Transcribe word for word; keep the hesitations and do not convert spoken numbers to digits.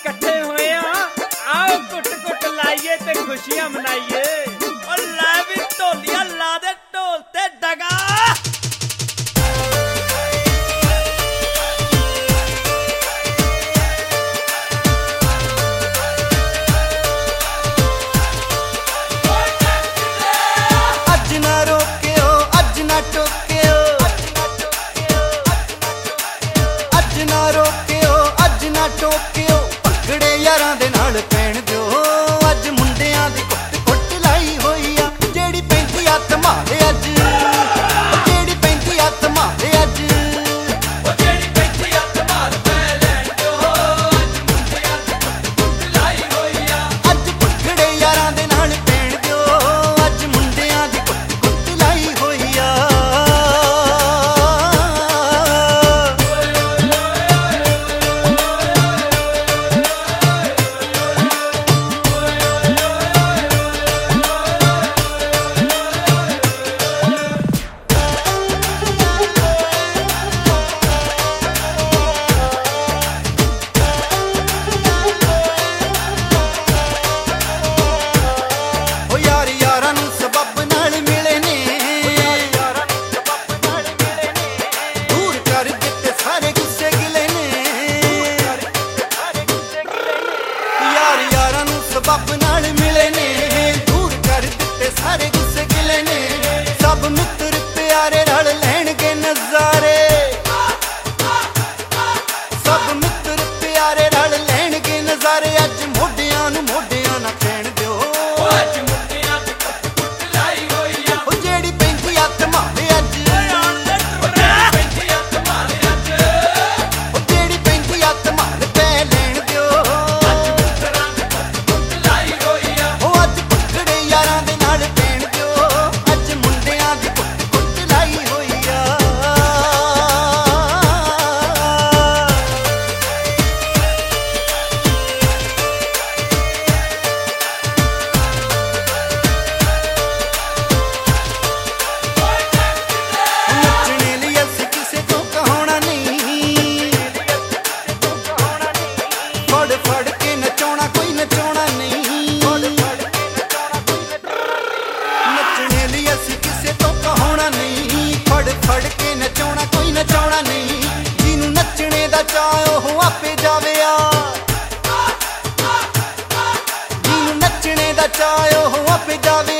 इकट्ठे होए आओ घुट घुट लाइए ते खुशियां मनाइए। और लै भी ढोलिया ला दे ढोल ते डगा। ਟੋਕਿਓ ਭੰਗੜੇ ਯਾਰਾਂ ਦੇ ਨਾਲ ਪੈਣ ਦਿਓ। ਅੱਜ ਮੁੰਡਿਆਂ ਦੀ ਕੁੱਟ ਕੁੱਟ ਲਾਈ ਹੋਈ ਆ। ਜਿਹੜੀ ਪੈਂਦੀ ਹੱਥ ਮਾਰੇ ਅੱਜ, ਜਿਹੜੀ ਪੈਂਦੀ ਹੱਥ ਮਾਰੇ ਅੱਜ, ਜਿਹੜੀ ਪੈਂਦੀ ਹੱਥ ਮਾਰ ਪੈ ਲੈਣ ਦਿਓ। ਅੱਜ ਮੁੰਡਿਆਂ ਦੀ ਕੁੱਟ ਕੁੱਟ ਲਾਈ ਹੋਈ ਆ। ਅੱਜ ਭੰਗੜੇ ਯਾਰਾਂ ਦੇ ਨਾਲ ਪੈਣ ਦਿਓ। ਅੱਜ ਮੁੰਡਿਆਂ ਦੀ ਕੁੱਟ ਕੁੱਟ ਲਾਈ ਹੋਈ ਆ। ਸਬੱਬ ਨਾਲ ਮਿਲੇ ਨੇ, ਦੂਰ ਕਰ ਦਿੱਤੇ ਸਾਰੇ ਗੁੱਸੇ ਗਿਲੇ ਨੇ। ਸਭ ਮਿੱਤਰ ਪਿਆਰੇ ਰਲ ਲੈਣਗੇ ਨਜ਼ਾਰੇ। ਸਭ ਮਿੱਤਰ ਪਿਆਰੇ ਰਲ ਲੈਣਗੇ ਨਜ਼ਾਰੇ। ਅੱਜ ਮੋਢਿਆਂ ਨੂੰ ਮੋਢਿਆਂ ਨਾ ਕਹਿਣ ਦਿਓ। ਅੱਜ ਮੁੰਡਿਆਂ ਦੀ ਕੁੱਟ ਕੁੱਟ ਲਾਈ ਹੋਈ ਆ। ਉਹ ਜਿਹੜੀ ਪੈਂਦੀ ਹੱਥ ਮਾਰੇ ਅੱਜ, ਜਿਹੜੀ ਪੈਂਦੀ ਹੱਥ ਮਾਰੇ ਅੱਜ, ਉਹ ਜਿਹੜੀ ਪੈਂਦੀ ਹੱਥ ਮਾਰ ਪੈ ਲੈਣ ਦਿਓ। ਯਾਰਾਂ ਦੇ ਨਾਲ ਪੈਣ ਦਿਓ। ਅੱਜ ਮੁੰਡਿਆਂ ਦੀ ਕੁੱਟ ਕੁੱਟ ਲਾਈ ਹੋਈ ਆ। ਨੱਚਣੇ ਲਈ ਅਸੀਂ ਕਿਸੇ ਤੋਂ ਕਹਾਉਣਾ ਨਹੀਂ। ਫੜ ਫੜ ਕੇ ਨਚਾਉਣਾ ਕੋਈ ਨਚਾਉਣਾ ਨਹੀਂ। ਨੱਚਣੇ ਲਈ ਅਸੀਂ ਕਿਸੇ ਤੋਂ ਕਹਾਉਣਾ ਨਹੀਂ। ਫੜ ਫੜ ਕੇ ਨਚਾਉਣਾ ਕੋਈ ਨਚਾਉਣਾ ਨਹੀਂ। ਜਿਹਨੂੰ ਨੱਚਣੇ ਦਾ ਚਾਅ ਉਹ ਆਪੇ ਜਾਵੇ ਆ। ਜਿਹਨੂੰ ਨੱਚਣੇ ਦਾ ਚਾਅ ਉਹ ਆਪੇ ਜਾਵੇ